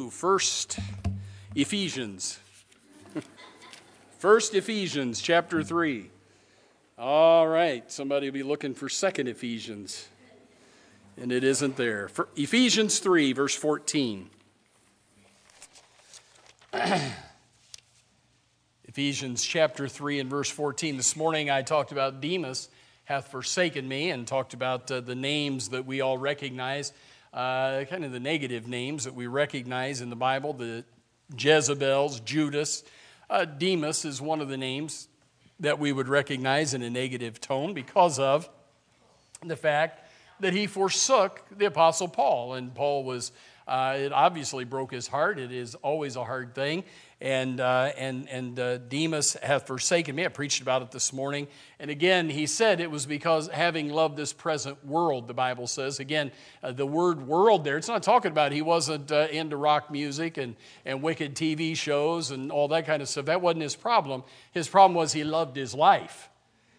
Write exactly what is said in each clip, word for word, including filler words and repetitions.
First Ephesians. First Ephesians chapter three. All right, somebody will be looking for Second Ephesians, and it isn't there. For Ephesians three, verse fourteen. Ephesians chapter three and verse fourteen. This morning I talked about Demas hath forsaken me and talked about uh, the names that we all recognize, uh, kind of the negative names that we recognize in the Bible, the Jezebels, Judas. Uh, Demas is one of the names that we would recognize in a negative tone because of the fact that he forsook the Apostle Paul. And Paul was, uh, it obviously broke his heart. It is always a hard thing. And uh, and and uh, Demas hath forsaken me. I preached about it this morning. And again, he said it was because having loved this present world, the Bible says. Again, uh, the word world there, it's not talking about he wasn't uh, into rock music and, and wicked T V shows and all that kind of stuff. That wasn't his problem. His problem was he loved his life.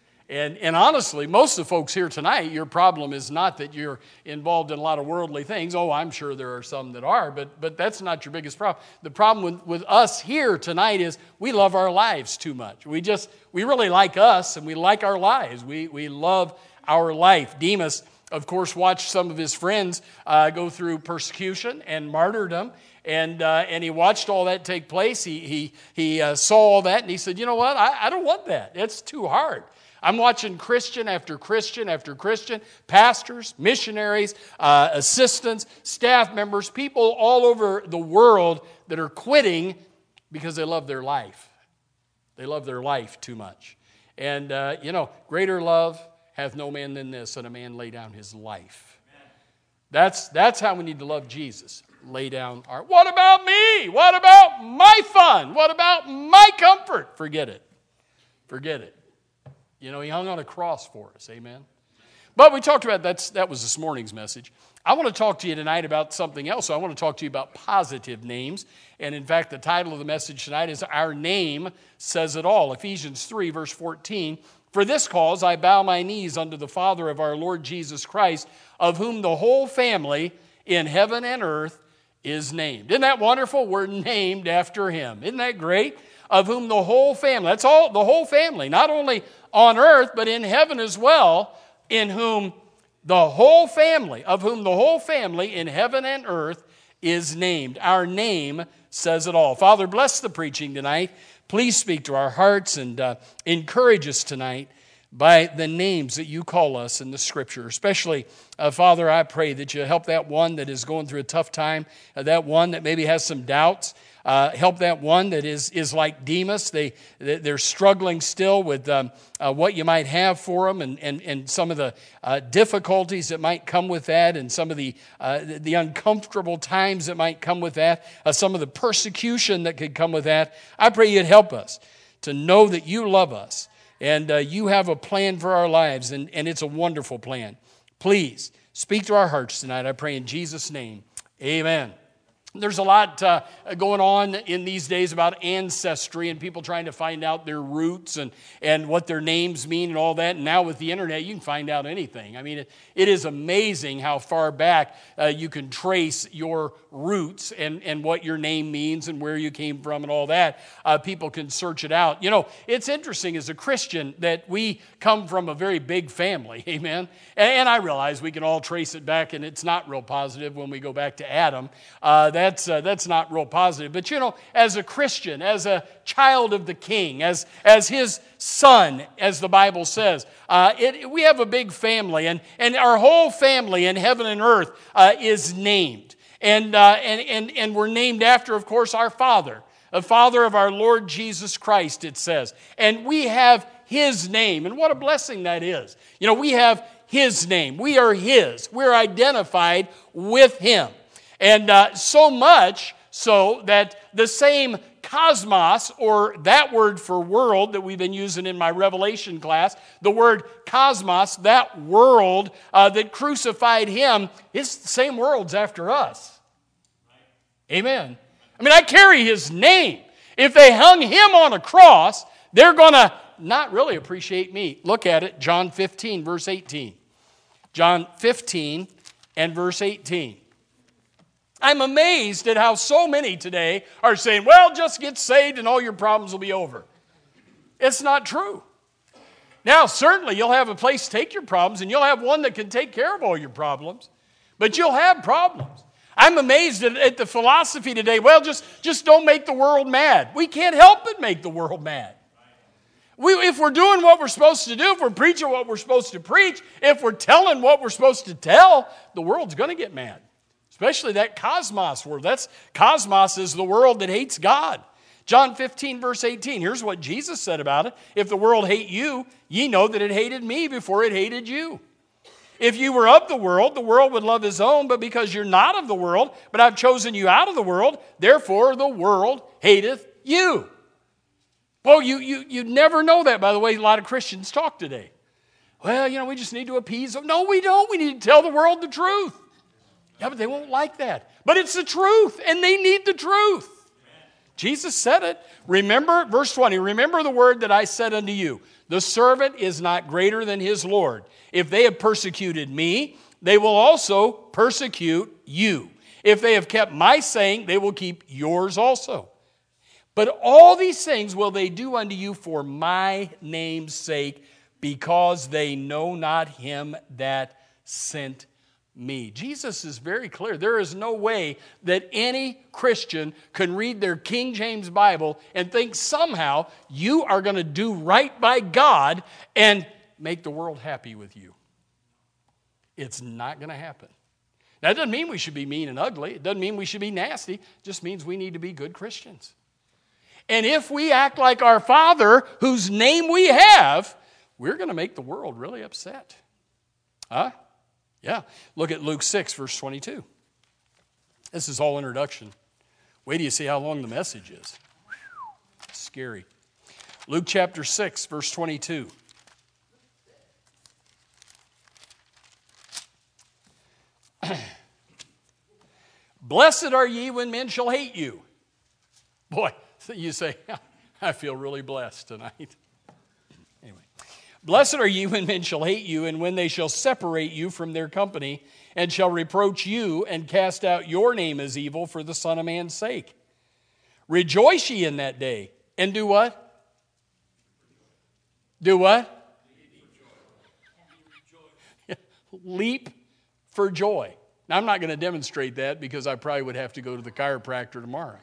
And and honestly, most of the folks here tonight, your problem is not that you're involved in a lot of worldly things. Oh, I'm sure there are some that are, but but that's not your biggest problem. The problem with, with us here tonight is we love our lives too much. We just, we really like us and we like our lives. We, we love our life. Demas, of course, watched some of his friends uh, go through persecution and martyrdom. And uh, and he watched all that take place. He, he, he uh, saw all that and he said, you know what, I, I don't want that. It's too hard. I'm watching Christian after Christian after Christian, pastors, missionaries, uh, assistants, staff members, people all over the world that are quitting because they love their life. They love their life too much. And, uh, you know, greater love hath no man than this, that a man lay down his life. That's, that's how we need to love Jesus. Lay down our, what about me? What about my fun? What about my comfort? Forget it. Forget it. You know, he hung on a cross for us, amen? But we talked about, that's, that was this morning's message. I want to talk to you tonight about something else. So I want to talk to you about positive names. And in fact, the title of the message tonight is Our Name Says It All. Ephesians three, verse fourteen. For this cause I bow my knees unto the Father of our Lord Jesus Christ, of whom the whole family in heaven and earth is named. Isn't that wonderful? We're named after him. Isn't that great? Of whom the whole family, that's all, the whole family, not only on earth, but in heaven as well, in whom the whole family, of whom the whole family in heaven and earth is named. Our name says it all. Father, bless the preaching tonight. Please speak to our hearts and uh, encourage us tonight by the names that you call us in the Scripture. Especially, uh, Father, I pray that you help that one that is going through a tough time, uh, that one that maybe has some doubts. Uh, help that one that is is like Demas. They, they're struggling still with um, uh, what you might have for them and, and, and some of the uh, difficulties that might come with that and some of the, uh, the uncomfortable times that might come with that, uh, some of the persecution that could come with that. I pray you'd help us to know that you love us and uh, you have a plan for our lives, and, and it's a wonderful plan. Please speak to our hearts tonight. I pray in Jesus' name. Amen. There's a lot uh, going on in these days about ancestry and people trying to find out their roots and, and what their names mean and all that. And now with the internet, you can find out anything. I mean, it, it is amazing how far back uh, you can trace your roots and, and what your name means and where you came from and all that. Uh, people can search it out. You know, it's interesting as a Christian that we come from a very big family, amen? And, and I realize we can all trace it back, and it's not real positive when we go back to Adam. Uh, that That's, uh, that's not real positive. But you know, as a Christian, as a child of the King, as, as his son, as the Bible says, uh, it, we have a big family. And, and our whole family in heaven and earth uh, is named. And, uh, and, and, and we're named after, of course, our Father. The Father of our Lord Jesus Christ, it says. And we have his name. And what a blessing that is. You know, we have his name. We are his. We're identified with him. And uh, so much so that the same cosmos, or that word for world that we've been using in my Revelation class, the word cosmos, that world uh, that crucified him, it's the same world's after us. Amen. I mean, I carry his name. If they hung him on a cross, they're going to not really appreciate me. Look at it, John fifteen, verse eighteen. John fifteen and verse eighteen. I'm amazed at how so many today are saying, well, just get saved and all your problems will be over. It's not true. Now, certainly you'll have a place to take your problems, and you'll have one that can take care of all your problems, but you'll have problems. I'm amazed at, at the philosophy today, well, just, just don't make the world mad. We can't help but make the world mad. We, if we're doing what we're supposed to do, if we're preaching what we're supposed to preach, if we're telling what we're supposed to tell, the world's going to get mad. Especially that cosmos world. That's, cosmos is the world that hates God. John fifteen, verse eighteen, here's what Jesus said about it. If the world hate you, ye know that it hated me before it hated you. If you were of the world, the world would love his own, but because you're not of the world, but I've chosen you out of the world, therefore the world hateth you. Well, you, you, you never know that, by the way, a lot of Christians talk today. Well, you know, we just need to appease them. No, we don't. We need to tell the world the truth. Yeah, but they won't like that. But it's the truth, and they need the truth. Jesus said it. Remember, verse twenty, remember the word that I said unto you. The servant is not greater than his Lord. If they have persecuted me, they will also persecute you. If they have kept my saying, they will keep yours also. But all these things will they do unto you for my name's sake, because they know not him that sent me. Jesus is very clear. There is no way that any Christian can read their King James Bible and think somehow you are going to do right by God and make the world happy with you. It's not going to happen. That doesn't mean we should be mean and ugly. It doesn't mean we should be nasty. It just means we need to be good Christians. And if we act like our Father, whose name we have, we're going to make the world really upset. Huh? Yeah. Look at Luke six, verse twenty-two. This is all introduction. Wait till you see how long the message is. Scary. Luke chapter six, verse twenty-two. Blessed are ye when men shall hate you. Boy, you say, I feel really blessed tonight. Anyway. Blessed are ye when men shall hate you, and when they shall separate you from their company, and shall reproach you, and cast out your name as evil for the Son of Man's sake. Rejoice ye in that day, and do what? Do what? Leap for joy. Now, I'm not going to demonstrate that because I probably would have to go to the chiropractor tomorrow.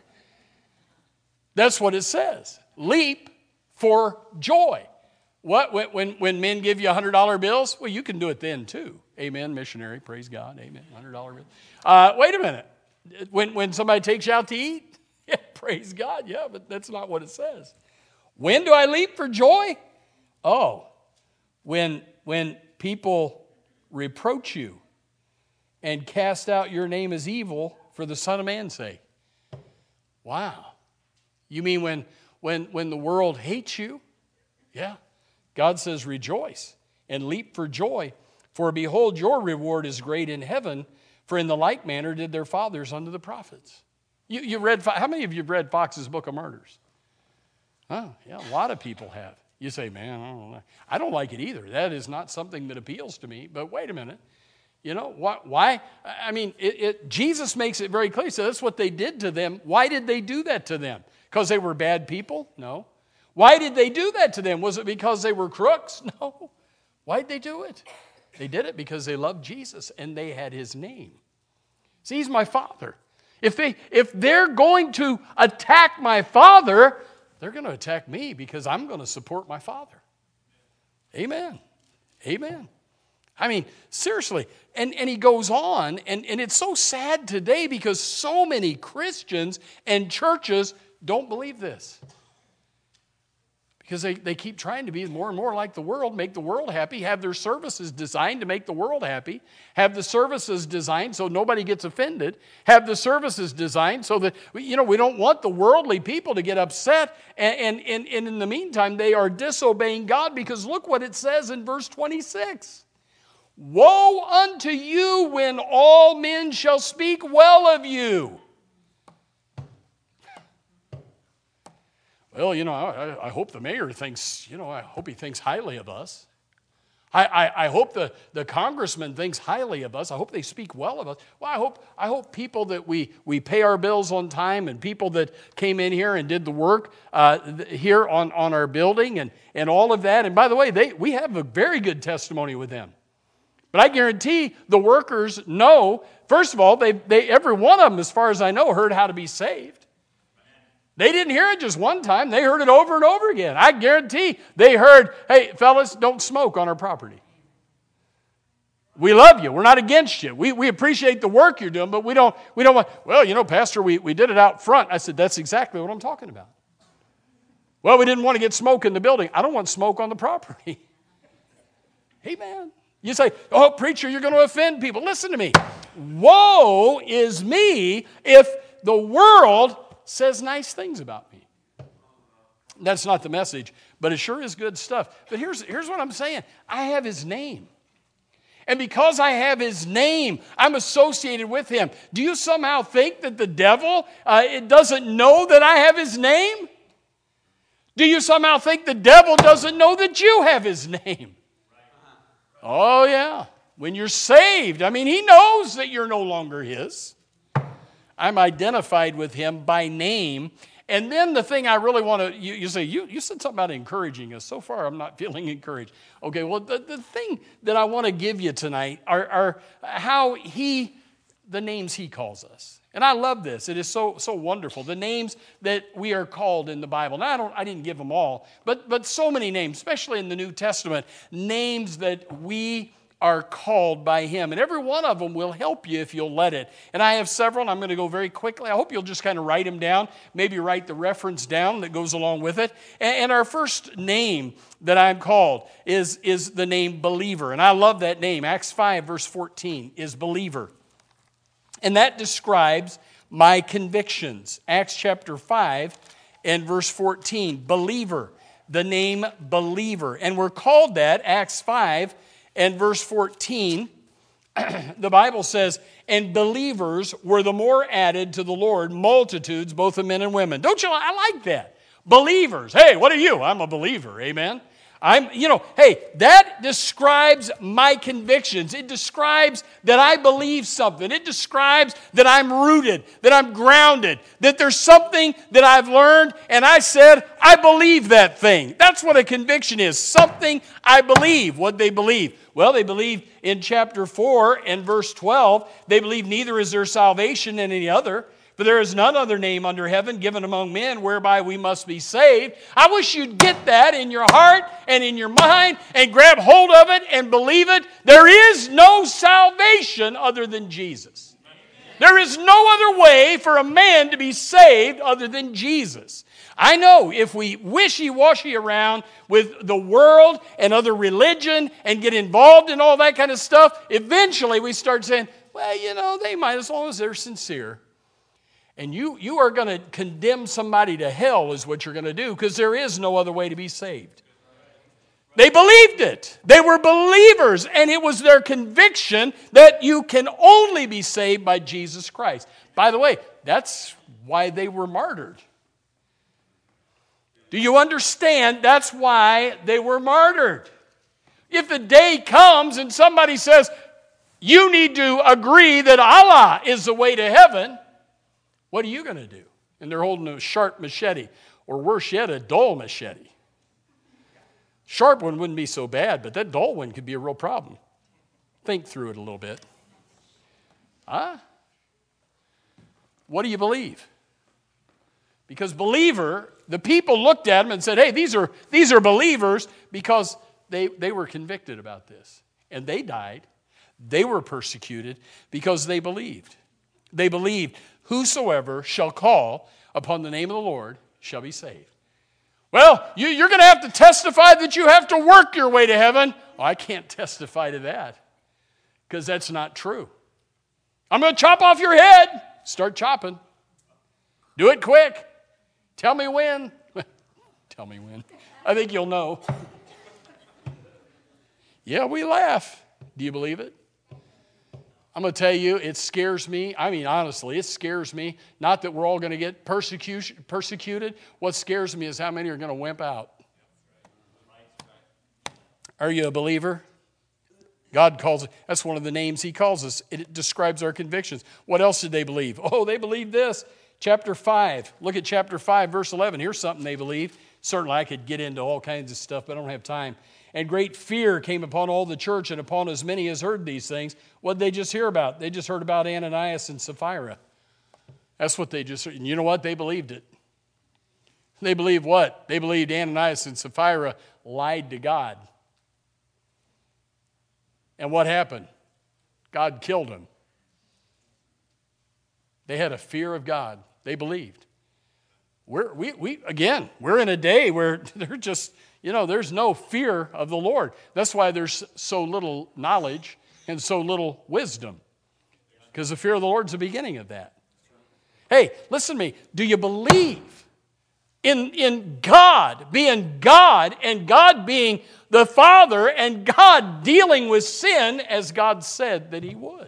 That's what it says. Leap for joy. What? When, when, when men give you one hundred dollar bills? Well, you can do it then too. Amen, missionary. Praise God. Amen. one hundred dollar bills. Uh, wait a minute. When, when somebody takes you out to eat? Yeah, praise God. Yeah, but that's not what it says. When do I leap for joy? Oh, when, when people reproach you and cast out your name as evil for the Son of Man's sake. Wow. You mean when, when, when the world hates you? Yeah. God says, rejoice and leap for joy, for behold, your reward is great in heaven, for in the like manner did their fathers unto the prophets. You, you read, how many of you have read Fox's Book of Martyrs? Oh, yeah, a lot of people have. You say, man, I don't know. I don't like it either. That is not something that appeals to me. But wait a minute. You know, why? why? I mean, it, it, Jesus makes it very clear. So that's what they did to them. Why did they do that to them? Because they were bad people? No. Why did they do that to them? Was it because they were crooks? No. Why did they do it? They did it because they loved Jesus and they had his name. See, he's my Father. If, they, if they're going to attack my Father, they're going to attack me because I'm going to support my Father. Amen. Amen. I mean, seriously. And, and he goes on, and, and it's so sad today because so many Christians and churches don't believe this. Because they, they keep trying to be more and more like the world, make the world happy, have their services designed to make the world happy, have the services designed so nobody gets offended, have the services designed so that, you know, we don't want the worldly people to get upset, and, and, and, and in the meantime, they are disobeying God, because look what it says in verse twenty-six. Woe unto you when all men shall speak well of you. Well, you know, I, I hope the mayor thinks, you know, I hope he thinks highly of us. I, I, I hope the, the congressman thinks highly of us. I hope they speak well of us. Well, I hope, I hope people that we, we pay our bills on time and people that came in here and did the work uh, here on, on our building and, and all of that. And by the way, they, we have a very good testimony with them. But I guarantee the workers know, first of all, they, they every one of them, as far as I know, heard how to be saved. They didn't hear it just one time. They heard it over and over again. I guarantee they heard, hey, fellas, don't smoke on our property. We love you. We're not against you. We, we appreciate the work you're doing, but we don't, we don't want, well, you know, Pastor, we, we did it out front. I said, that's exactly what I'm talking about. Well, we didn't want to get smoke in the building. I don't want smoke on the property. Hey, man. You say, oh, preacher, you're going to offend people. Listen to me. Woe is me if the world says nice things about me. That's not the message, but it sure is good stuff. But here's, here's what I'm saying. I have his name. And because I have his name, I'm associated with him. Do you somehow think that the devil uh, it doesn't know that I have his name? Do you somehow think the devil doesn't know that you have his name? Oh, yeah. When you're saved, I mean, he knows that you're no longer his. I'm identified with him by name. And then the thing I really want to, you, you say, you, you said something about encouraging us. So far, I'm not feeling encouraged. Okay, well, the, the thing that I want to give you tonight are, are how he, the names he calls us. And I love this. It is so so wonderful. The names that we are called in the Bible. Now, I don't I didn't give them all, but but so many names, especially in the New Testament, names that we are called by him. And every one of them will help you if you'll let it. And I have several, and I'm going to go very quickly. I hope you'll just kind of write them down, maybe write the reference down that goes along with it. And, and our first name that I'm called is, is the name believer. And I love that name. Acts five, verse fourteen is believer. And that describes my convictions. Acts chapter five and verse fourteen, believer. The name believer. And we're called that, Acts five and verse fourteen, the Bible says, and believers were the more added to the Lord, multitudes, both of men and women. Don't you? I like that. Believers. Hey, what are you? I'm a believer. Amen. I'm, you know, hey, that describes my convictions. It describes that I believe something. It describes that I'm rooted, that I'm grounded, that there's something that I've learned, and I said, I believe that thing. That's what a conviction is, something I believe. What they believe? Well, they believe in chapter four and verse twelve, they believe neither is there salvation in any other. For there is none other name under heaven given among men whereby we must be saved. I wish you'd get that in your heart and in your mind and grab hold of it and believe it. There is no salvation other than Jesus. There is no other way for a man to be saved other than Jesus. I know if we wishy-washy around with the world and other religion and get involved in all that kind of stuff, eventually we start saying, well, you know, they might as long as they're sincere. And you, you are going to condemn somebody to hell is what you're going to do because there is no other way to be saved. They believed it. They were believers, and it was their conviction that you can only be saved by Jesus Christ. By the way, that's why they were martyred. Do you understand? That's why they were martyred. If the day comes and somebody says, you need to agree that Allah is the way to heaven, what are you going to do? And they're holding a sharp machete, or worse yet, a dull machete. Sharp one wouldn't be so bad, but that dull one could be a real problem. Think through it a little bit. Huh? What do you believe? Because believer, the people looked at them and said, hey, these are, these are believers because they, they were convicted about this. And they died. They were persecuted because they believed. They believed. Whosoever shall call upon the name of the Lord shall be saved. Well, you, you're going to have to testify that you have to work your way to heaven. Oh, I can't testify to that because that's not true. I'm going to chop off your head. Start chopping. Do it quick. Tell me when. Tell me when. I think you'll know. Yeah, we laugh. Do you believe it? I'm going to tell you, it scares me. I mean, honestly, it scares me. Not that we're all going to get persecution, persecuted. What scares me is how many are going to wimp out. Are you a believer? God calls it, that's one of the names he calls us. It describes our convictions. What else did they believe? Oh, they believed this. Chapter five. Look at chapter five, verse eleven. Here's something they believed. Certainly I could get into all kinds of stuff, but I don't have time. And great fear came upon all the church and upon as many as heard these things. What did they just hear about? They just heard about Ananias and Sapphira. That's what they just heard. And you know what? They believed it. They believed what? They believed Ananias and Sapphira lied to God. And what happened? God killed them. They had a fear of God. They believed. We're, we, we, again, we're in a day where they're just, you know, there's no fear of the Lord. That's why there's so little knowledge and so little wisdom. Because the fear of the Lord is the beginning of that. Hey, listen to me. Do you believe in, in God being God and God being the Father and God dealing with sin as God said that he would?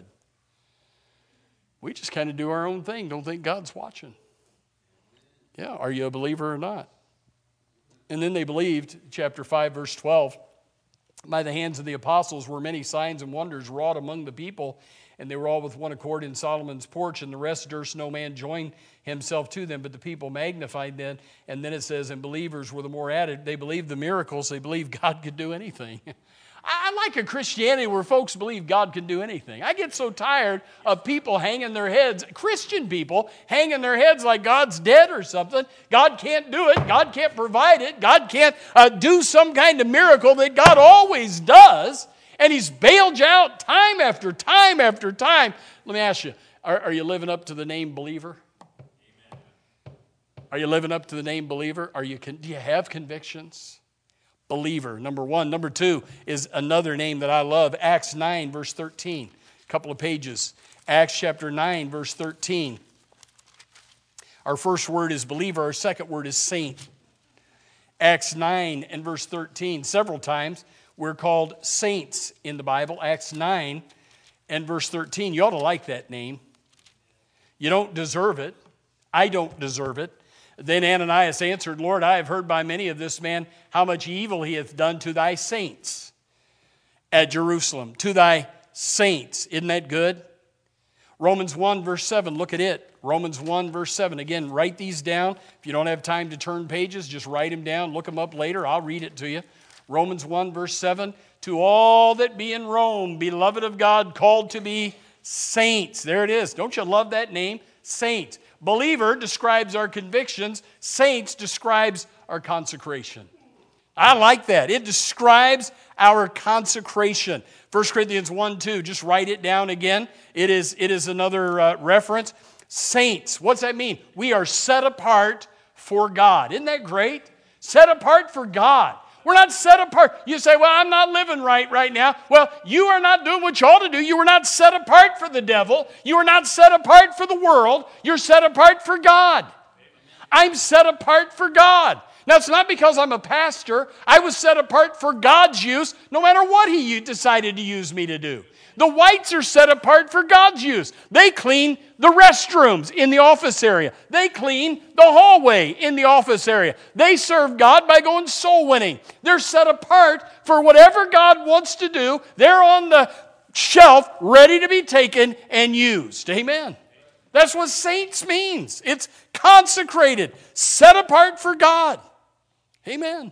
We just kind of do our own thing. Don't think God's watching. Yeah, are you a believer or not? And then they believed, chapter five, verse twelve, by the hands of the apostles were many signs and wonders wrought among the people, and they were all with one accord in Solomon's porch, and the rest durst no man join himself to them, but the people magnified them. And then it says, and believers were the more added. They believed the miracles. They believed God could do anything. I like a Christianity where folks believe God can do anything. I get so tired of people hanging their heads, Christian people hanging their heads like God's dead or something. God can't do it. God can't provide it. God can't uh, do some kind of miracle that God always does. And he's bailed you out time after time after time. Let me ask you, are, are you living up to the name believer? Amen. Are you living up to the name believer? Are you? Do you have convictions? Believer, number one. Number two is another name that I love, Acts nine, verse thirteen. A couple of pages. Acts chapter nine, verse thirteen. Our first word is believer. Our second word is saint. Acts nine and verse thirteen. Several times we're called saints in the Bible. Acts nine and verse thirteen. You ought to like that name. You don't deserve it. I don't deserve it. Then Ananias answered, Lord, I have heard by many of this man how much evil he hath done to thy saints at Jerusalem. To thy saints. Isn't that good? Romans one, verse seven. Look at it. Romans one, verse seven. Again, write these down. If you don't have time to turn pages, just write them down. Look them up later. I'll read it to you. Romans one, verse seven. To all that be in Rome, beloved of God, called to be saints. There it is. Don't you love that name? Saints. Believer describes our convictions. Saints describes our consecration. I like that. It describes our consecration. First Corinthians one, two. Just write it down again. It is, it is another uh, reference. Saints. What's that mean? We are set apart for God. Isn't that great? Set apart for God. We're not set apart. You say, well, I'm not living right right now. Well, you are not doing what you ought to do. You were not set apart for the devil. You are not set apart for the world. You're set apart for God. I'm set apart for God. Now, it's not because I'm a pastor. I was set apart for God's use, no matter what he decided to use me to do. The whites are set apart for God's use. They clean the restrooms in the office area. They clean the hallway in the office area. They serve God by going soul winning. They're set apart for whatever God wants to do. They're on the shelf ready to be taken and used. Amen. That's what saints means. It's consecrated, set apart for God. Amen.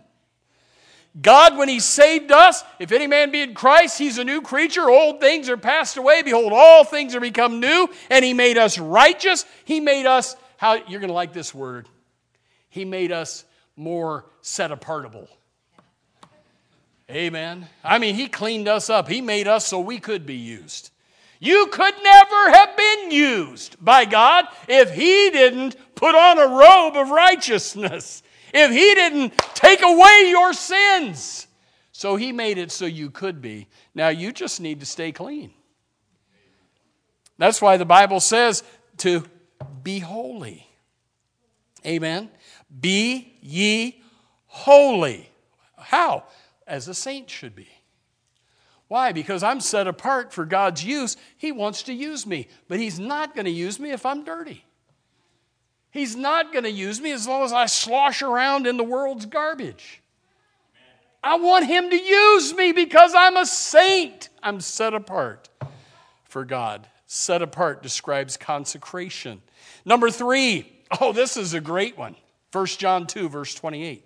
God, when he saved us, if any man be in Christ, he's a new creature. Old things are passed away. Behold, all things are become new. And he made us righteous. He made us, how you're going to like this word, he made us more set apartable. Amen. I mean, he cleaned us up. He made us so we could be used. You could never have been used by God if he didn't put on a robe of righteousness. If he didn't take away your sins. So he made it so you could be. Now you just need to stay clean. That's why the Bible says to be holy. Amen. Be ye holy. How? As a saint should be. Why? Because I'm set apart for God's use. He wants to use me. But he's not going to use me if I'm dirty. He's not going to use me as long as I slosh around in the world's garbage. I want him to use me because I'm a saint. I'm set apart for God. Set apart describes consecration. Number three, oh, this is a great one. First John two, verse twenty-eight.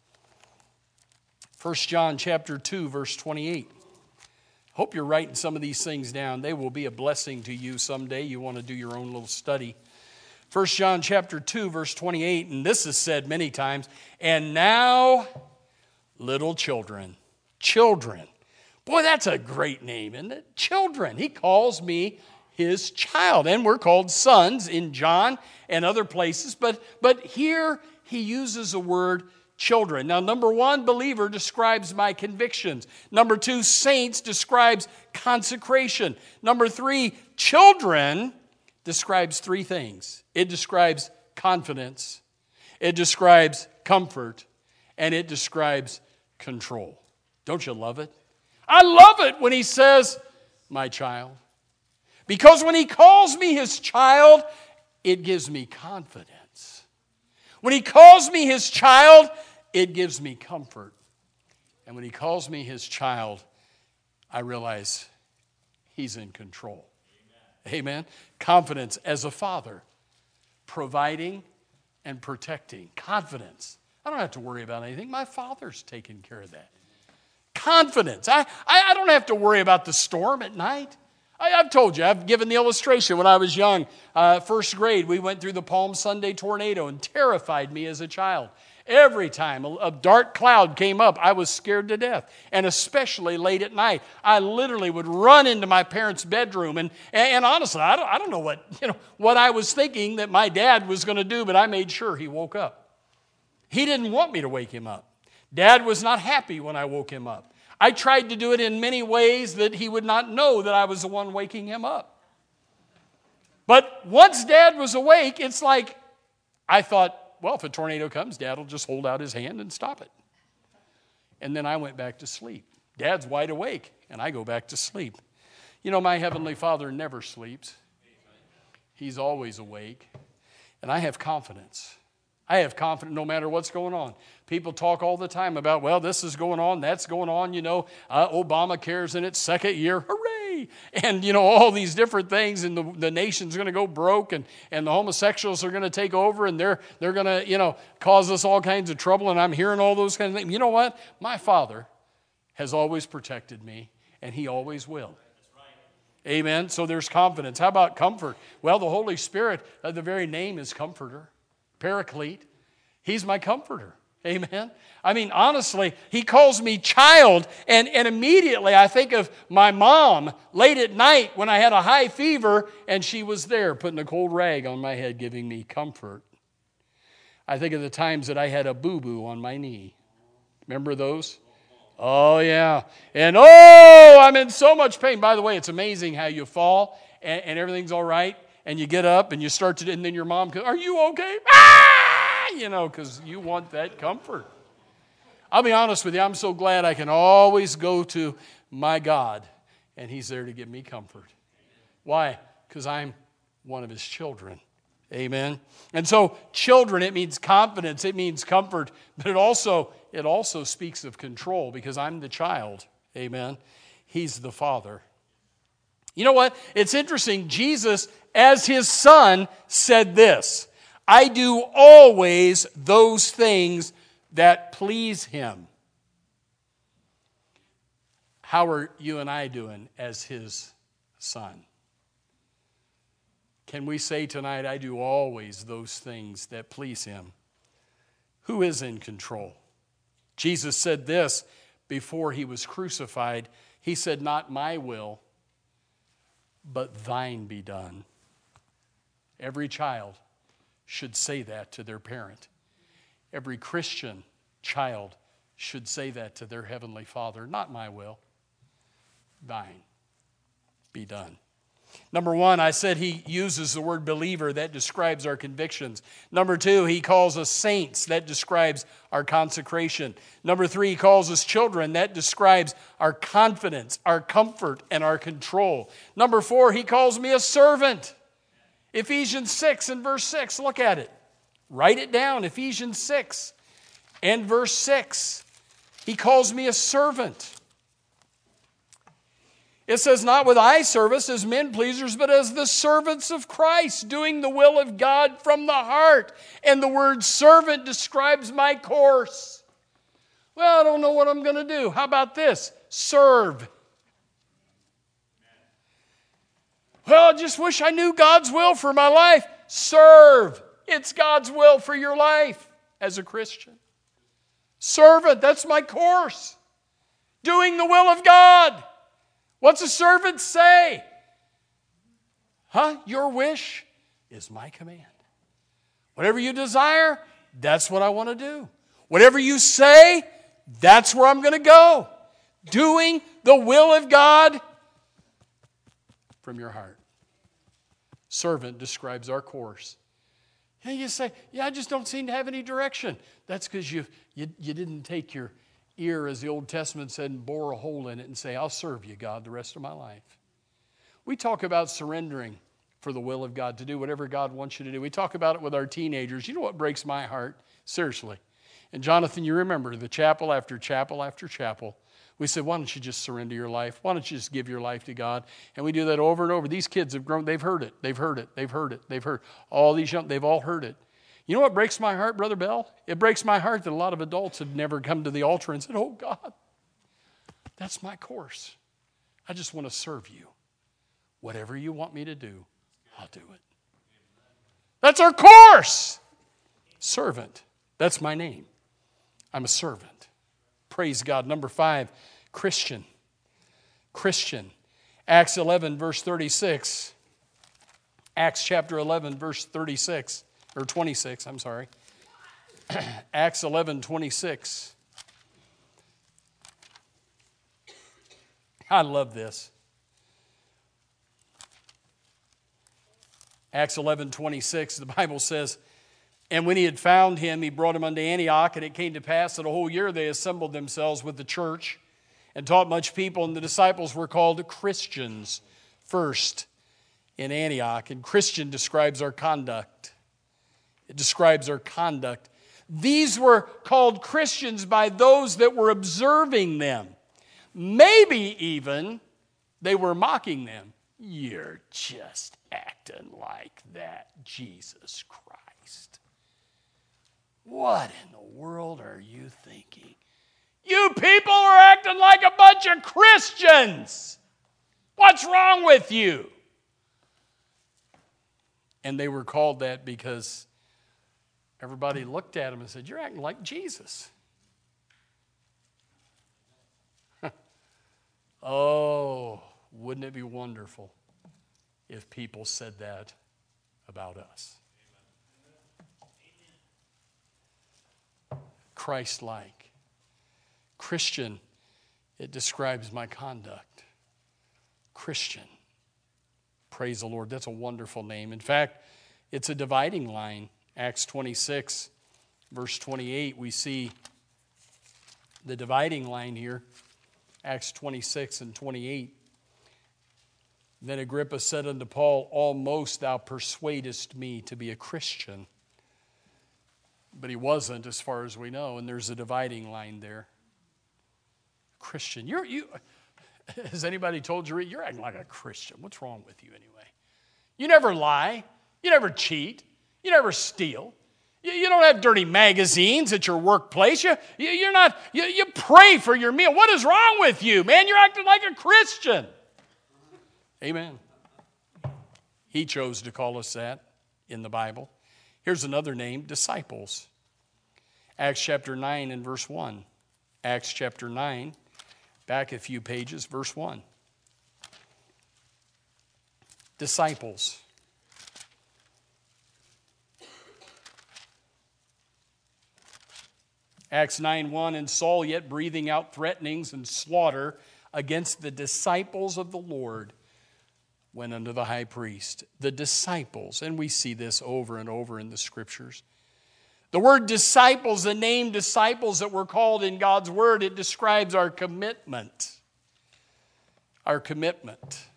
First John chapter two, verse twenty-eight. Hope you're writing some of these things down. They will be a blessing to you someday. You want to do your own little study. First John chapter two, verse twenty-eight, and this is said many times, and now, little children. Children. Boy, that's a great name, isn't it? Children. He calls me his child. And we're called sons in John and other places. But, but here he uses the word children. Now, number one, believer describes my convictions. Number two, saints describes consecration. Number three, children describes three things. It describes confidence. It describes comfort. And it describes control. Don't you love it? I love it when he says, my child. Because when he calls me his child, it gives me confidence. When he calls me his child, it gives me comfort. And when he calls me his child, I realize he's in control. Amen. Amen. Confidence as a father, providing and protecting. Confidence. I don't have to worry about anything. My Father's taking care of that. Confidence. I, I, I don't have to worry about the storm at night. I, I've told you, I've given the illustration when I was young, uh, first grade, we went through the Palm Sunday tornado and terrified me as a child. Every time a, a dark cloud came up, I was scared to death. And especially late at night, I literally would run into my parents' bedroom. And, and, and honestly, I don't, I don't know what, you know, what I was thinking that my dad was going to do, but I made sure he woke up. He didn't want me to wake him up. Dad was not happy when I woke him up. I tried to do it in many ways that he would not know that I was the one waking him up. But once Dad was awake, it's like I thought, well, if a tornado comes, Dad will just hold out his hand and stop it. And then I went back to sleep. Dad's wide awake, and I go back to sleep. You know, my Heavenly Father never sleeps. He's always awake. And I have confidence. I have confidence no matter what's going on. People talk all the time about, well, this is going on, that's going on, you know, uh, Obamacare's in its second year, hooray! And, you know, all these different things, and the, the nation's going to go broke, and, and the homosexuals are going to take over, and they're, they're going to, you know, cause us all kinds of trouble, and I'm hearing all those kinds of things. You know what? My Father has always protected me, and He always will. Amen? So there's confidence. How about comfort? Well, the Holy Spirit, uh, the very name is Comforter. Paraclete. He's my comforter. Amen. I mean, honestly, he calls me child, and, and immediately I think of my mom late at night when I had a high fever, and she was there putting a cold rag on my head, giving me comfort. I think of the times that I had a boo-boo on my knee. Remember those? Oh, yeah. And oh, I'm in so much pain. By the way, it's amazing how you fall, and, and everything's all right. And you get up and you start to, and then your mom goes, are you okay? Ah! You know, because you want that comfort. I'll be honest with you, I'm so glad I can always go to my God, and He's there to give me comfort. Why? Because I'm one of His children. Amen. And so, children, it means confidence, it means comfort, but it also, it also speaks of control, because I'm the child. Amen. He's the Father. You know what? It's interesting. Jesus, as His Son, said this, I do always those things that please Him. How are you and I doing as His Son? Can we say tonight, I do always those things that please Him? Who is in control? Jesus said this before He was crucified. He said, not my will, but thine be done. Every child should say that to their parent. Every Christian child should say that to their Heavenly Father. Not my will, thine be done. Number one, I said He uses the word believer. That describes our convictions. Number two, He calls us saints. That describes our consecration. Number three, He calls us children. That describes our confidence, our comfort, and our control. Number four, He calls me a servant. Ephesians six and verse six, look at it. Write it down, Ephesians six and verse six. He calls me a servant. It says, not with eye service as men pleasers, but as the servants of Christ, doing the will of God from the heart. And the word servant describes my course. Well, I don't know what I'm going to do. How about this? Serve. Well, I just wish I knew God's will for my life. Serve. It's God's will for your life as a Christian. Servant, that's my course. Doing the will of God. What's a servant say? Huh? Your wish is my command. Whatever you desire, that's what I want to do. Whatever you say, that's where I'm going to go. Doing the will of God from your heart. Servant describes our course. And you say, yeah, I just don't seem to have any direction. That's because you, you, you didn't take your ear, as the Old Testament said, and bore a hole in it and say, I'll serve you, God, the rest of my life. We talk about surrendering for the will of God, to do whatever God wants you to do. We talk about it with our teenagers. You know what breaks my heart? Seriously. And Jonathan, you remember the chapel after chapel after chapel. We said, why don't you just surrender your life? Why don't you just give your life to God? And we do that over and over. These kids have grown. They've heard it. They've heard it. They've heard it. They've heard all these young, they've all heard it. You know what breaks my heart, Brother Bell? It breaks my heart that a lot of adults have never come to the altar and said, oh, God, that's my course. I just want to serve you. Whatever you want me to do, I'll do it. That's our course. Servant. That's my name. I'm a servant. Praise God. Number five, Christian. Christian. Acts eleven, verse thirty-six. Acts chapter eleven, verse thirty-six. Or twenty-six, I'm sorry. Acts eleven, twenty-six. I love this. Acts eleven, twenty-six, the Bible says, and when he had found him, he brought him unto Antioch, and it came to pass that a whole year they assembled themselves with the church and taught much people, and the disciples were called Christians first in Antioch. And Christian describes our conduct. It describes our conduct. These were called Christians by those that were observing them. Maybe even they were mocking them. You're just acting like that, Jesus Christ. What in the world are you thinking? You people are acting like a bunch of Christians. What's wrong with you? And they were called that because everybody looked at them and said, you're acting like Jesus. Oh, wouldn't it be wonderful if people said that about us? Christ-like. Christian, it describes my conduct. Christian. Praise the Lord. That's a wonderful name. In fact, it's a dividing line. Acts twenty-six, verse twenty-eight, we see the dividing line here. Acts twenty-six and twenty-eight. Then Agrippa said unto Paul, almost thou persuadest me to be a Christian. But he wasn't, as far as we know, and there's a dividing line there. Christian. You're, you, has anybody told you, you're acting like a Christian? What's wrong with you anyway? You never lie. You never cheat. You never steal. You, you don't have dirty magazines at your workplace. You, you, you're not, you, you pray for your meal. What is wrong with you, man? You're acting like a Christian. Amen. He chose to call us that in the Bible. Here's another name, disciples. Acts chapter nine and verse one. Acts chapter nine, back a few pages, verse one. Disciples. Acts nine one, and Saul yet breathing out threatenings and slaughter against the disciples of the Lord, went unto the high priest. The disciples, and we see this over and over in the scriptures. The word disciples, the name disciples that we're called in God's word, it describes our commitment. Our commitment.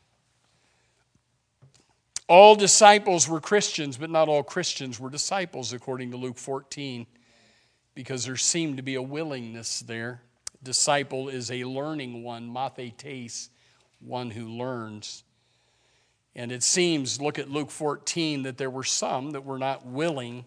All disciples were Christians, but not all Christians were disciples, according to Luke fourteen, because there seemed to be a willingness there. Disciple is a learning one, mathetes, one who learns. And it seems, look at Luke fourteen, that there were some that were not willing.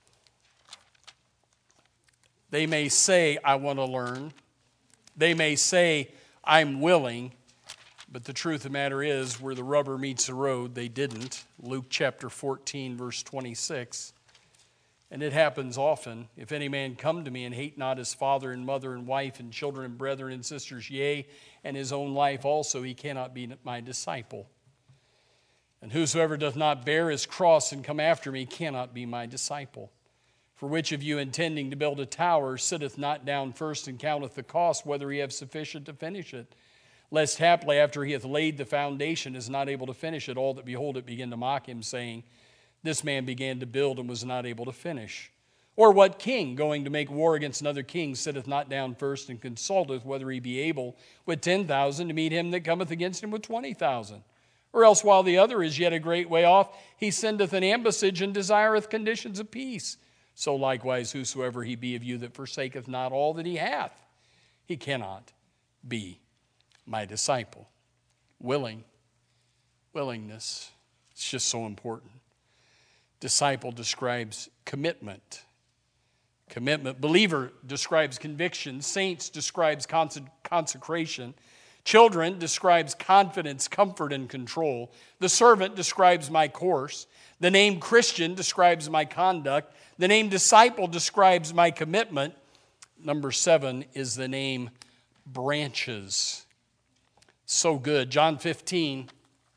They may say, I want to learn. They may say, I'm willing. But the truth of the matter is, where the rubber meets the road, they didn't. Luke chapter fourteen, verse twenty-six. And it happens often. If any man come to me and hate not his father and mother and wife and children and brethren and sisters, yea, and his own life also, he cannot be my disciple. And whosoever doth not bear his cross and come after me cannot be my disciple. For which of you intending to build a tower sitteth not down first and counteth the cost, whether he have sufficient to finish it? Lest haply after he hath laid the foundation is not able to finish it, all that behold it begin to mock him, saying, this man began to build and was not able to finish. Or what king, going to make war against another king, sitteth not down first and consulteth whether he be able with ten thousand to meet him that cometh against him with twenty thousand? Or else while the other is yet a great way off, he sendeth an ambassage and desireth conditions of peace. So likewise, whosoever he be of you that forsaketh not all that he hath, he cannot be my disciple. Willing, willingness, it's just so important. Disciple describes commitment. Commitment. Believer describes conviction. Saints describes consecration. Children describes confidence, comfort, and control. The servant describes my course. The name Christian describes my conduct. The name disciple describes my commitment. Number seven is the name branches. So good. John fifteen.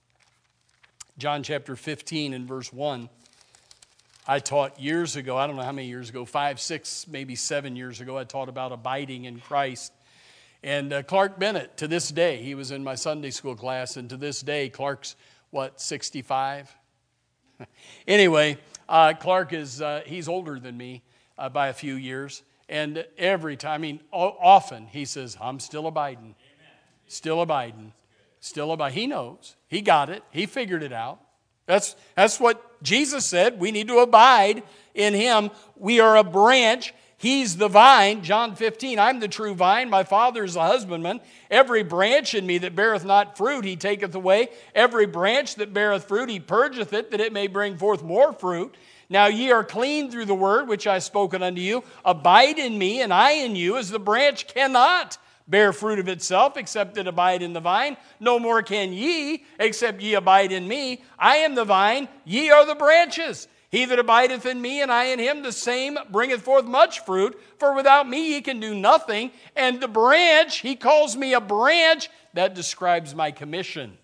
John chapter fifteen and verse one. I taught years ago, I don't know how many years ago, five, six, maybe seven years ago, I taught about abiding in Christ. And uh, Clark Bennett, to this day, he was in my Sunday school class, and to this day, Clark's, what, sixty-five? Anyway, uh, Clark is, uh, he's older than me uh, by a few years. And every time, I mean, o- often, he says, I'm still abiding. Amen. Still abiding. Still abiding. He knows. He got it. He figured it out. That's, that's what Jesus said. We need to abide in him. We are a branch. He's the vine. John fifteen, I'm the true vine. My Father is the husbandman. Every branch in me that beareth not fruit, he taketh away. Every branch that beareth fruit, he purgeth it, that it may bring forth more fruit. Now ye are clean through the word which I have spoken unto you. Abide in me, and I in you, as the branch cannot bear fruit of itself, except it abide in the vine. No more can ye, except ye abide in me. I am the vine, ye are the branches. He that abideth in me, and I in him, the same bringeth forth much fruit. For without me ye can do nothing. And the branch, he calls me a branch, that describes my commission.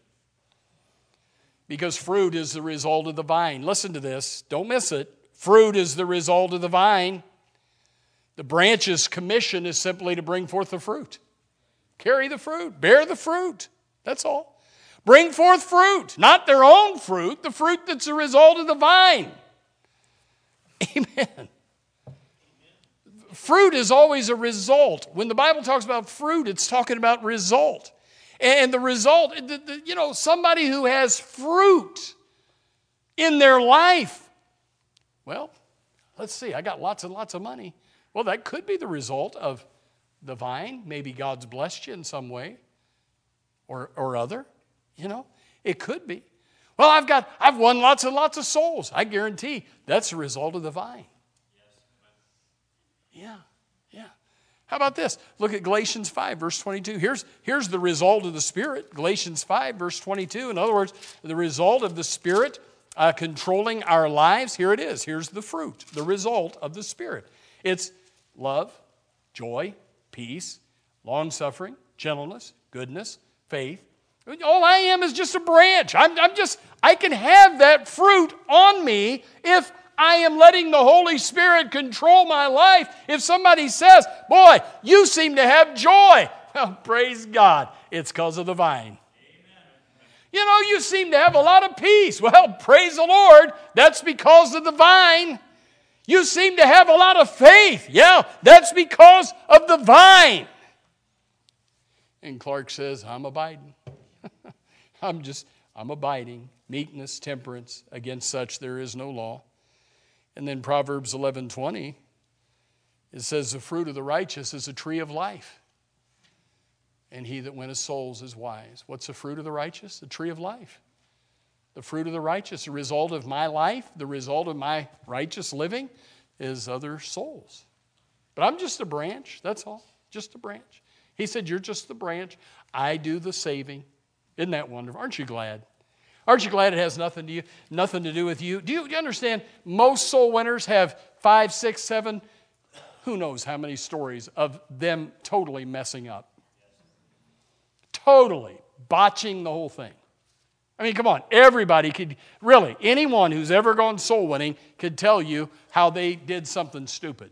Because fruit is the result of the vine. Listen to this, don't miss it. Fruit is the result of the vine. The branch's commission is simply to bring forth the fruit. Carry the fruit. Bear the fruit. That's all. Bring forth fruit. Not their own fruit. The fruit that's a result of the vine. Amen. Fruit is always a result. When the Bible talks about fruit, it's talking about result. And the result, you know, somebody who has fruit in their life. Well, let's see. I got lots and lots of money. Well, that could be the result of the vine. Maybe God's blessed you in some way or, or other, you know. It could be. Well, I've got, I've won lots and lots of souls. I guarantee that's a result of the vine. Yeah, yeah. How about this? Look at Galatians five, verse twenty-two. Here's, here's the result of the Spirit. Galatians five, verse twenty-two. In other words, the result of the Spirit uh, controlling our lives. Here it is. Here's the fruit, the result of the Spirit. It's love, joy, peace, long-suffering, gentleness, goodness, faith. All I am is just a branch. I'm, I'm just, I can have that fruit on me if I am letting the Holy Spirit control my life. If somebody says, boy, you seem to have joy. Well, praise God. It's because of the vine. Amen. You know, you seem to have a lot of peace. Well, praise the Lord. That's because of the vine. You seem to have a lot of faith. Yeah, that's because of the vine. And Clark says, I'm abiding. I'm just, I'm abiding. Meekness, temperance, against such there is no law. And then Proverbs eleven twenty, it says the fruit of the righteous is a tree of life. and he that winneth souls is wise. What's the fruit of the righteous? The tree of life. The fruit of the righteous, the result of my life, the result of my righteous living is other souls. But I'm just a branch, that's all, just a branch. He said, you're just the branch. I do the saving. Isn't that wonderful? Aren't you glad? Aren't you glad it has nothing to you, nothing to do with you? Do you, do you understand most soul winners have five, six, seven, who knows how many stories of them totally messing up? Totally botching the whole thing. I mean, come on, everybody could, really, anyone who's ever gone soul winning could tell you how they did something stupid.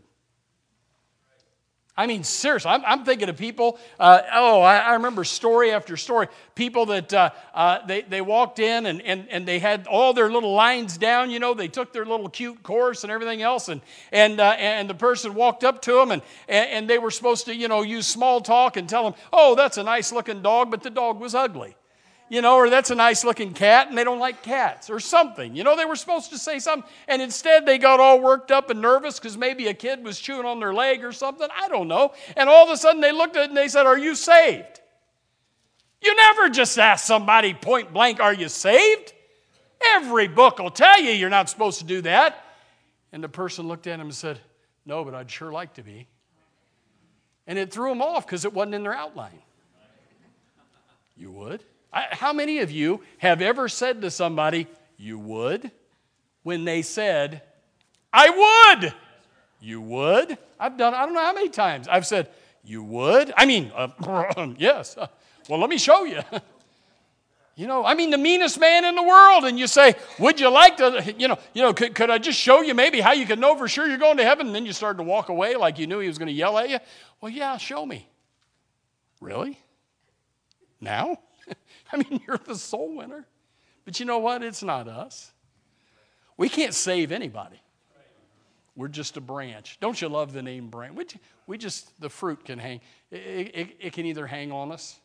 I mean, seriously, I'm, I'm thinking of people, uh, oh, I, I remember story after story, people that uh, uh, they, they walked in and, and, and they had all their little lines down, you know, they took their little cute course and everything else, and and uh, and the person walked up to them, and, and they were supposed to, you know, use small talk and tell them, oh, that's a nice-looking dog, but the dog was ugly. You know, or that's a nice-looking cat, and they don't like cats, or something. You know, they were supposed to say something, and instead they got all worked up and nervous because maybe a kid was chewing on their leg or something. I don't know. And all of a sudden they looked at it and they said, are you saved? You never just ask somebody point blank, are you saved? Every book will tell you you're not supposed to do that. And the person looked at him and said, no, but I'd sure like to be. And it threw them off because it wasn't in their outline. You would? I, how many of you have ever said to somebody, you would, when they said, I would? You would? I've done, I don't know how many times. I've said, you would? I mean, uh, yes. Uh, well, let me show you. You know, I mean, the meanest man in the world, and you say, would you like to, you know, you know, could, could I just show you maybe how you can know for sure you're going to heaven? And then you started to walk away like you knew he was going to yell at you. Well, yeah, show me. Really? Now? I mean, you're the soul winner. But you know what? It's not us. We can't save anybody. We're just a branch. Don't you love the name branch? We, we just, the fruit can hang. It, it, it can either hang on us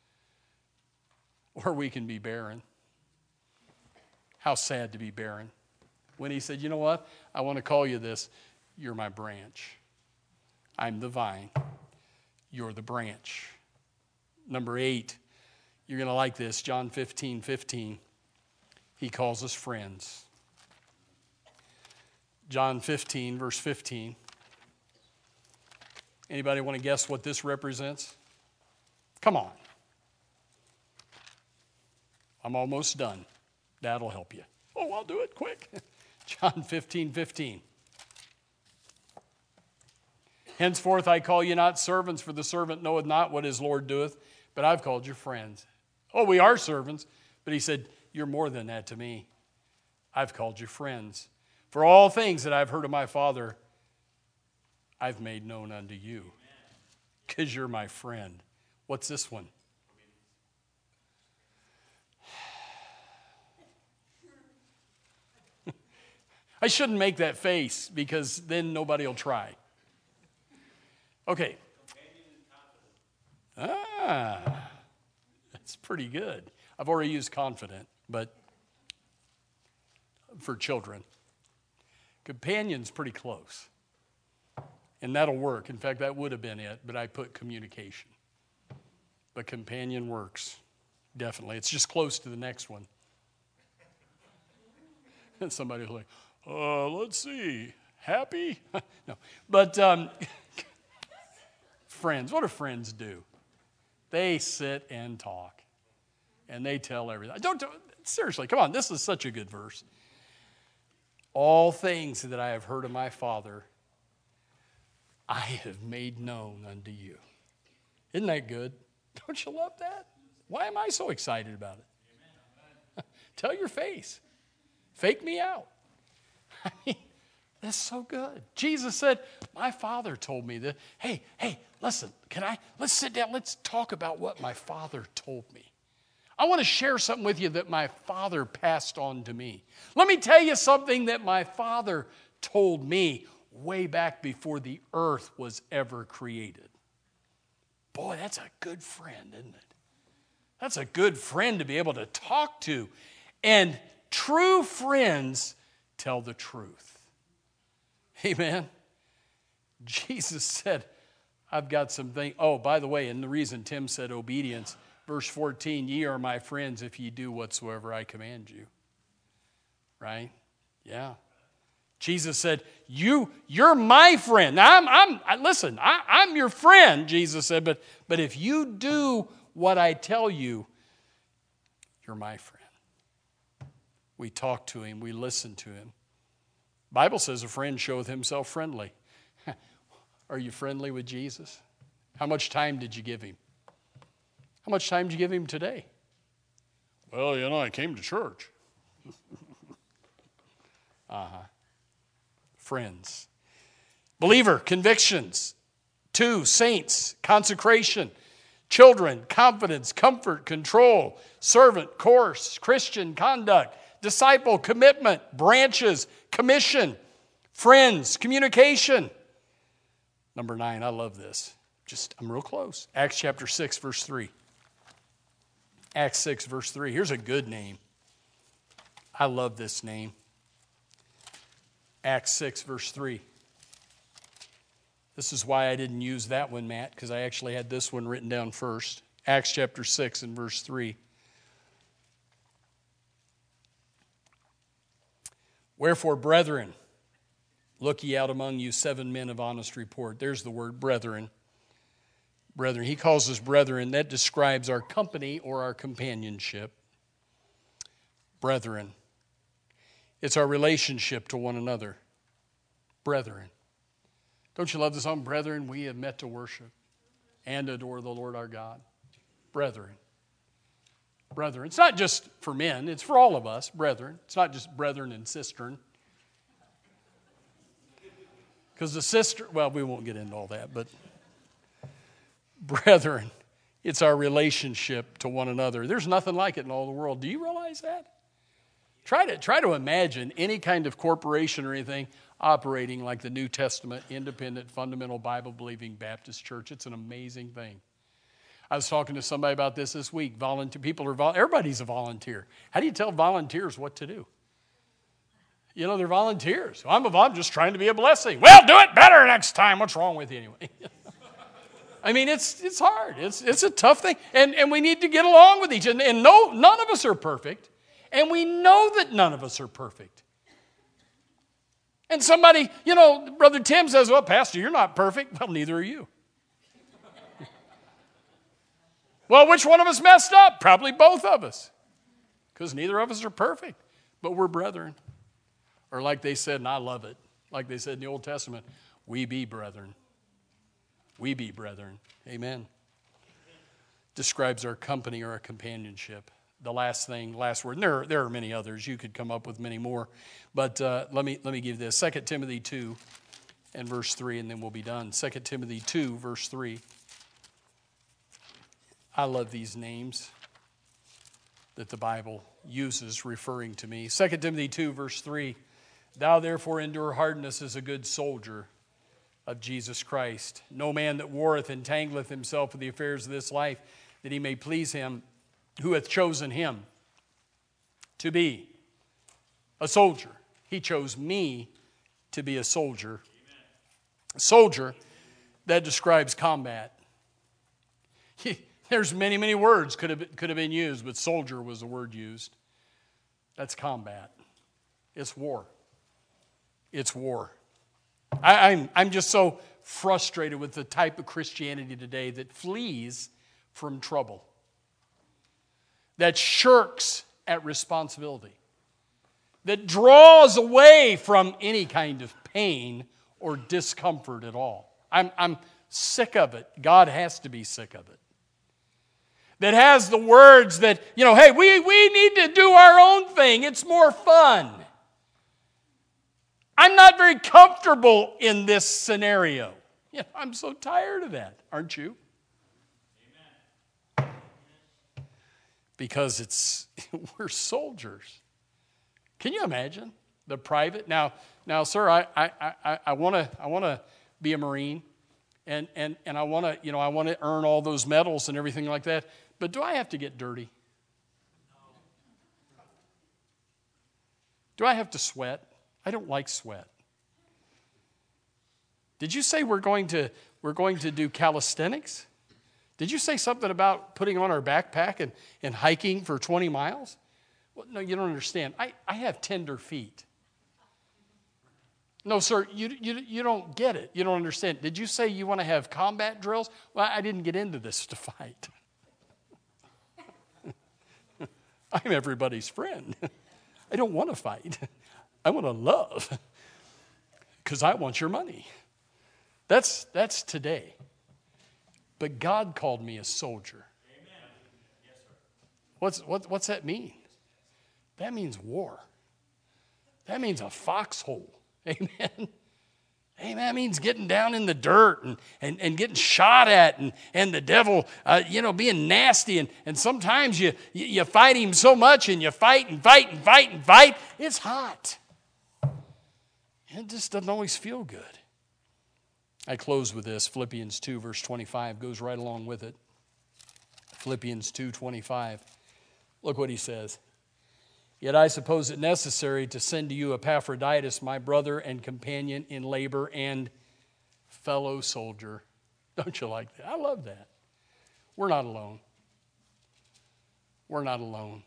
or we can be barren. How sad to be barren. When he said, you know what? I want to call you this. You're my branch. I'm the vine. You're the branch. Number eight. You're going to like this, John fifteen fifteen. He calls us friends. John fifteen, verse fifteen. Anybody want to guess what this represents? Come on. I'm almost done. That'll help you. Oh, I'll do it quick. John fifteen fifteen. Henceforth I call you not servants, for the servant knoweth not what his Lord doeth, but I've called you friends. Oh, we are servants. But he said, you're more than that to me. I've called you friends. For all things that I've heard of my Father, I've made known unto you. Because you're my friend. What's this one? I shouldn't make that face because then nobody will try. Okay. Ah. It's pretty good. I've already used confident, but for children. Companion's pretty close. And that'll work. In fact, that would have been it, but I put communication. But companion works. Definitely. It's just close to the next one. And somebody's like, uh, let's see. Happy? No. But um, friends, what do friends do? They sit and talk. And they tell everything. Don't, don't seriously, come on, this is such a good verse. All things that I have heard of my Father, I have made known unto you. Isn't that good? Don't you love that? Why am I so excited about it? Tell your face. Fake me out. I mean, that's so good. Jesus said, my Father told me that. Hey, hey, listen, can I, let's sit down, let's talk about what my Father told me. I want to share something with you that my Father passed on to me. Let me tell you something that my Father told me way back before the earth was ever created. Boy, that's a good friend, isn't it? That's a good friend to be able to talk to. And true friends tell the truth. Amen. Jesus said, I've got some things. Oh, by the way, and the reason Tim said obedience, verse fourteen, ye are my friends if ye do whatsoever I command you. Right? Yeah. Jesus said, you, you're my friend. Now, I'm, I'm, I, listen, I, I'm your friend, Jesus said, but, but if you do what I tell you, you're my friend. We talk to him. We listen to him. The Bible says a friend showeth himself friendly. Are you friendly with Jesus? How much time did you give him? How much time did you give him today? Well, you know, I came to church. uh-huh. Friends. Believer, convictions. Two, saints, consecration. Children, confidence, comfort, control. Servant, course, Christian, conduct. Disciple, commitment, branches, commission. Friends, communication. Number nine, I love this. Just, I'm real close. Acts chapter six, verse three. Acts six, verse three. Here's a good name. I love this name. Acts six, verse three. This is why I didn't use that one, Matt, because I actually had this one written down first. Acts chapter six and verse three. Wherefore, brethren, look ye out among you seven men of honest report. There's the word, brethren. Brethren. He calls us brethren. That describes our company or our companionship. Brethren. It's our relationship to one another. Brethren. Don't you love the song, Brethren, we have met to worship and adore the Lord our God? Brethren. Brethren. It's not just for men. It's for all of us, brethren. It's not just brethren and cistern. Because the sister, well, we won't get into all that, but brethren, it's our relationship to one another. There's nothing like it in all the world. Do you realize that? Try to, try to imagine any kind of corporation or anything operating like the New Testament, independent, fundamental, Bible-believing Baptist church. It's an amazing thing. I was talking to somebody about this this week. Volunteer people are vol- everybody's a volunteer. How do you tell volunteers what to do? You know, they're volunteers. I'm, a, I'm just trying to be a blessing. Well, do it better next time. What's wrong with you anyway? I mean, it's it's hard. It's it's a tough thing, and and we need to get along with each other. And no, none of us are perfect, and we know that none of us are perfect. And somebody, you know, Brother Tim says, "Well, Pastor, you're not perfect." Well, neither are you. Well, which one of us messed up? Probably both of us, because neither of us are perfect, but we're brethren. Or like they said, and I love it, like they said in the Old Testament, we be brethren. We be brethren. Amen. Describes our company or our companionship. The last thing, last word. And there, there are many others. You could come up with many more. But uh, let me let me give this. Second Timothy two and verse three, and then we'll be done. Second Timothy two, verse three. I love these names that the Bible uses referring to me. Second Timothy two, verse three. Thou therefore endure hardness as a good soldier of Jesus Christ. No man that warreth entangleth himself with the affairs of this life, that he may please him who hath chosen him to be a soldier. He chose me to be a soldier. A soldier, that describes combat. There's many, many words could have, could have been used, but soldier was the word used. That's combat. It's war. It's war. I, I'm, I'm just so frustrated with the type of Christianity today that flees from trouble, that shirks at responsibility, that draws away from any kind of pain or discomfort at all. I'm, I'm sick of it. God has to be sick of it. That has the words that, you know, hey, we, we need to do our own thing. It's more fun. I'm not very comfortable in this scenario. Yeah, I'm so tired of that, aren't you? Amen. Because it's we're soldiers. Can you imagine the private? Now, now, sir, I I I, I want to I want to be a Marine, and and and I want to you know I want to earn all those medals and everything like that. But do I have to get dirty? Do I have to sweat? I don't like sweat. Did you say we're going to we're going to do calisthenics? Did you say something about putting on our backpack and, and hiking for twenty miles? Well, no, you don't understand. I, I have tender feet. No, sir, you, you, you don't get it. You don't understand. Did you say you want to have combat drills? Well, I didn't get into this to fight. I'm everybody's friend. I don't want to fight. I want to love because I want your money. That's, that's today. But God called me a soldier. Amen. Yes, sir. What's, what, what's that mean? That means war. That means a foxhole. Amen. Amen. That means getting down in the dirt and, and, and getting shot at and, and the devil, uh, you know, being nasty. And, and sometimes you, you, you fight him so much and you fight and fight and fight and fight. It's hot. It just doesn't always feel good. I close with this. Philippians two, verse twenty-five goes right along with it. Philippians two twenty-five. Look what he says. Yet I suppose it necessary to send to you Epaphroditus, my brother and companion in labor and fellow soldier. Don't you like that? I love that. We're not alone. We're not alone.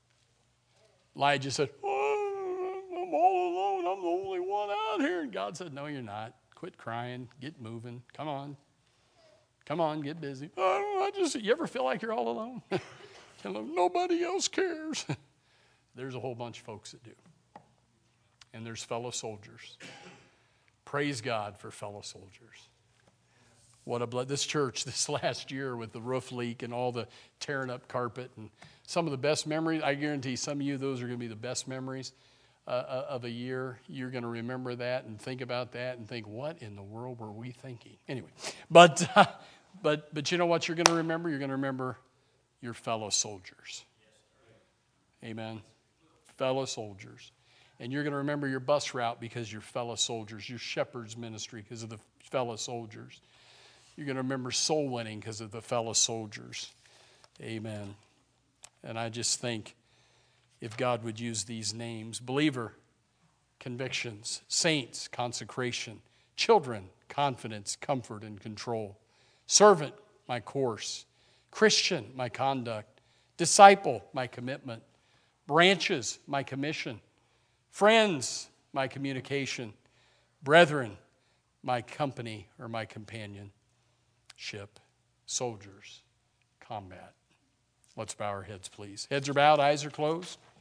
Elijah said, oh, I'm all alone. I'm the only one out here. And God said, no, you're not. Quit crying. Get moving. Come on. Come on, get busy. Oh, I just, you ever feel like you're all alone? Nobody else cares. There's a whole bunch of folks that do. And there's fellow soldiers. Praise God for fellow soldiers. What a blood. This church this last year with the roof leak and all the tearing up carpet and some of the best memories, I guarantee some of you, those are going to be the best memories uh, of a year. You're going to remember that and think about that and think, what in the world were we thinking? Anyway, but, uh, but, but you know what you're going to remember? You're going to remember your fellow soldiers. Amen. Fellow soldiers. And you're going to remember your bus route because you're fellow soldiers, your shepherd's ministry because of the fellow soldiers. You're going to remember soul winning because of the fellow soldiers. Amen. And I just think if God would use these names, believer, convictions, saints, consecration, children, confidence, comfort, and control, servant, my course, Christian, my conduct, disciple, my commitment, branches, my commission, friends, my communication, brethren, my company or my companionship, soldiers, combat. Let's bow our heads, please. Heads are bowed, eyes are closed.